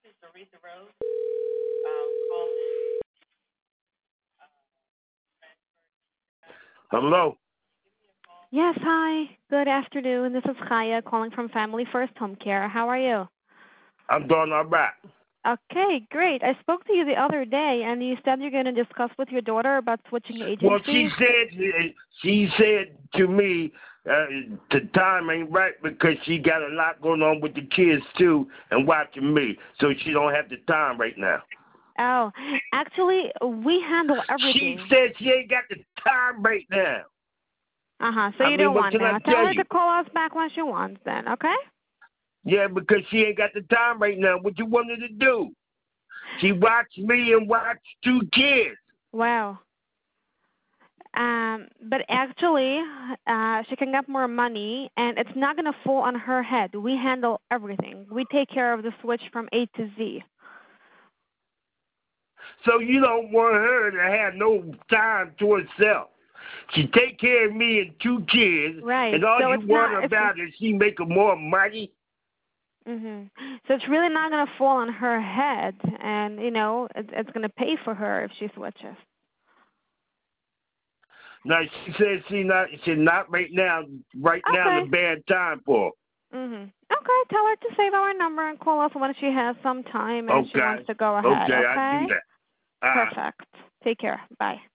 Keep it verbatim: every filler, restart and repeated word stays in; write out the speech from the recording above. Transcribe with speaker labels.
Speaker 1: Hello.
Speaker 2: Yes, hi. Good afternoon. This is Chaya calling from Family First Home Care. How are you?
Speaker 1: I'm doing all right.
Speaker 2: Okay, great. I spoke to you the other day, and you said you're going to discuss with your daughter about switching
Speaker 1: Well, she
Speaker 2: agencies.
Speaker 1: said she said to me uh, the time ain't right because she got a lot going on with the kids too and watching me, so she don't have the time right now.
Speaker 2: Oh, actually, we handle
Speaker 1: She
Speaker 2: everything.
Speaker 1: said she ain't got the time right now.
Speaker 2: Uh-huh, so
Speaker 1: I
Speaker 2: you
Speaker 1: mean,
Speaker 2: don't
Speaker 1: what
Speaker 2: want
Speaker 1: can I
Speaker 2: now.
Speaker 1: tell
Speaker 2: Tell her
Speaker 1: you?
Speaker 2: to call us back when she wants then, okay?
Speaker 1: Yeah, because she ain't got the time right now. What you want her to do? She watched me and watched two kids.
Speaker 2: Wow. Um, but actually, uh, she can get more money, and it's not going to fall on her head. We handle everything. We take care of the switch from A to Z.
Speaker 1: So you don't want her to have no time to herself. She take care of me and two kids,
Speaker 2: Right.
Speaker 1: and all
Speaker 2: So
Speaker 1: you
Speaker 2: it's
Speaker 1: want
Speaker 2: not. It's,
Speaker 1: about is she making more money.
Speaker 2: mhm. So it's really not going to fall on her head, and you know, it's, it's going to pay for her if she switches.
Speaker 1: Now she says she not she not right now. Right now,
Speaker 2: Okay.
Speaker 1: the bad time for
Speaker 2: Mhm. Okay. Tell her to save our number and call us when she has some time
Speaker 1: her.
Speaker 2: and she
Speaker 1: Okay,
Speaker 2: wants to go ahead.
Speaker 1: okay, I do
Speaker 2: Okay.
Speaker 1: that. Uh,
Speaker 2: Perfect. Take care. Bye.